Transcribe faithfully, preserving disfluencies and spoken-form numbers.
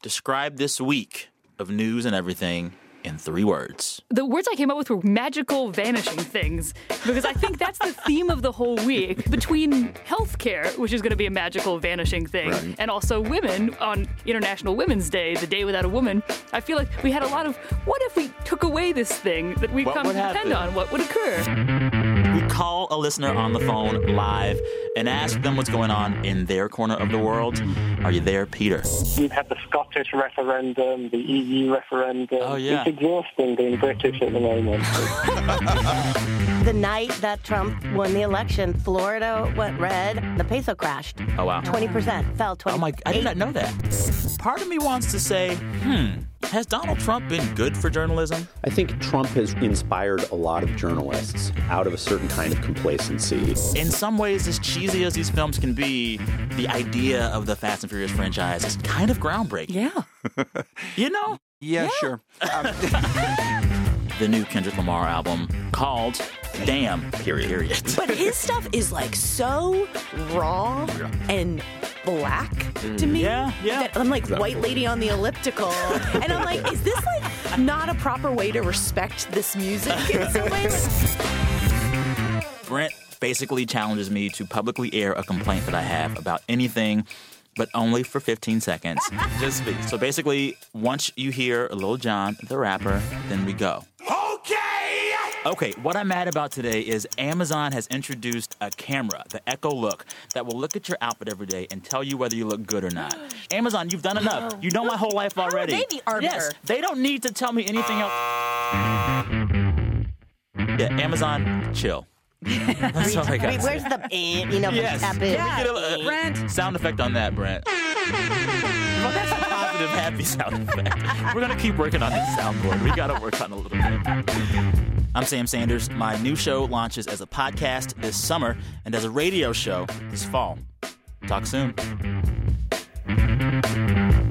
describe this week of news and everything in three words. The words I came up with were magical vanishing things, because I think that's the theme of the whole week. Between healthcare, which is going to be a magical vanishing thing, right. and also women on International Women's Day, the day without a woman, I feel like we had a lot of, what if we took away this thing that we What come to would depend happen? on? What would occur? We call a listener on the phone live and ask them what's going on in their corner of the world. Are you there, Peter? You've had the Scottish referendum, the E U referendum. Oh, yeah. It's exhausting being British at the moment. The night that Trump won the election, Florida went red. The peso crashed. Oh, wow. twenty percent. Fell twenty. Oh, my, I did not know that. Part of me wants to say, hmm, has Donald Trump been good for journalism? I think Trump has inspired a lot of journalists out of a certain kind of complacency. In some ways, as cheesy as these films can be, the idea of the Fast and Furious franchise is kind of groundbreaking. Yeah. You know? Yeah, sure. Um, The new Kendrick Lamar album called Damn, period. period. But his stuff is like so raw and black to me. Yeah, yeah. That I'm like white lady on the elliptical. And I'm like, is this like not a proper way to respect this music in some ways? Brent basically challenges me to publicly air a complaint that I have about anything, but only for fifteen seconds. Just speak. So basically, once you hear Lil Jon, the rapper, then we go. Okay! Okay, what I'm mad about today is Amazon has introduced a camera, the Echo Look, that will look at your outfit every day and tell you whether you look good or not. Amazon, you've done enough. You know my whole life already. How are they the arbiter? Yes, they don't need to tell me anything else. Yeah, Amazon, chill. That's all I got. Wait, where's the eh, you know, Yes. tap Can in? we get a, uh, Brent. sound effect on that, Brent? Well, that's a positive, happy sound effect. We're going to keep working on this soundboard. We got to work on it a little bit. I'm Sam Sanders. My new show launches as a podcast this summer and as a radio show this fall. Talk soon.